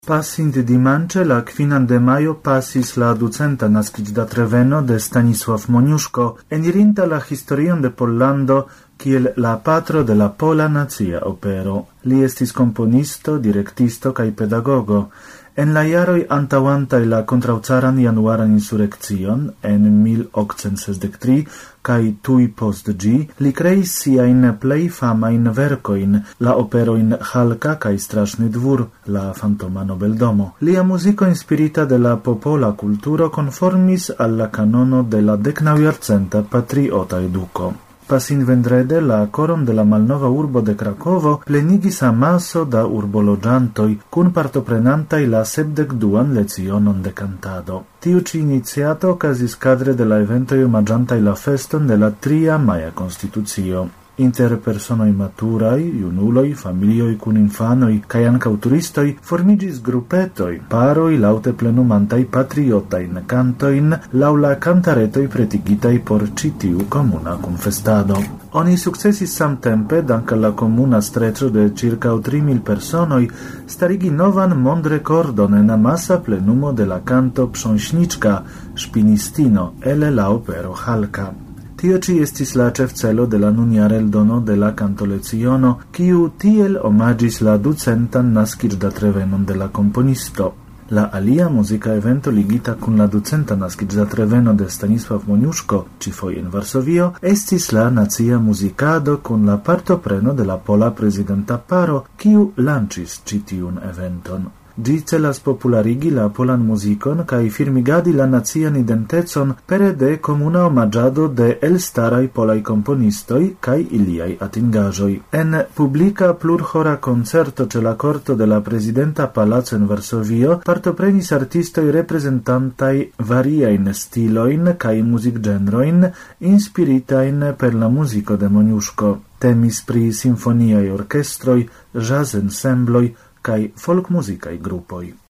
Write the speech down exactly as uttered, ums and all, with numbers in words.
Passinte dimanche la quinan de maio passis la ducenta naskiĝdatreveno de Stanisław Moniuszko, enirinta la historion de Pollando kiel la patro de la pola nacia opero. Li estis komponisto, direktisto kaj pedagogo. En la jaroj antaŭantaj la kontraŭcaran januaran insurekcion en mil okcent sesdek tri kaj tuj post ĝi, li kreis siajn plej famajn verkojn, la operojn Halka kaj Straszny dwór, la fantoma nobeldomo. Lia muziko inspirita de la popola kulturo konformis al la kanono de la deknaŭjarcenta patriota eduko. Pasin vendrede la koron de la malnova urbo de Krakovo plenigis amaso da urboloĝantoj kun partoprenantaj la sepdek duan lecionon de kantado. Tiu ĉi iniciato okazis kadre de la eventoj omaĝantaj la feston de la tria maja konstitucio. Inter personoj maturaj, junuloj, familioj kun infanoj kaj ankaŭ turistoj formiĝis grupetoj, paroj laŭte plenumantaj patriotajn kantojn laŭ la kantaretoj pretigitaj por ĉi tiu komuna kunfestado. Oni sukcesis samtempe, dank al la komuna streĉo de ĉirkaŭ tri mil personoj, starigi novan mondrekordon en amasa plenumo de la kanto Prząśniczka, Szpinistino, ele la opero Halka. Tio ci estis la ĉefcelo de la nunjara eldono de la kantoleciono, kiu tiel omagis la ducentan naskiĝdatrevenon de la komponisto. La alia muzika evento ligita kun la ducenta naskiĝdatreveno de Stanisław Moniuszko, ĉifoje en Varsovio, estis la nacia muzikado kun la partopreno de la pola prezidenta paro, kiu lanĉis ĉi tiun eventon. Ĝi celas popularigi la polan muzikon kaj firmigadi la nacian identecon pere de komuna omaĝado de elstaraj polaj komponistoj kaj iliaj atingaĵoj. En publika plurhora koncerto ĉe la korto de la prezidenta palaco en Varsovio partoprenis artistoj reprezentantaj variajn stilojn kaj muzikĝenrojn inspiritajn per la muziko de Moniuszko. Temis pri simfoniaj orkestroj, jazz-ensembloj kaj folkmuzikaj grupoj.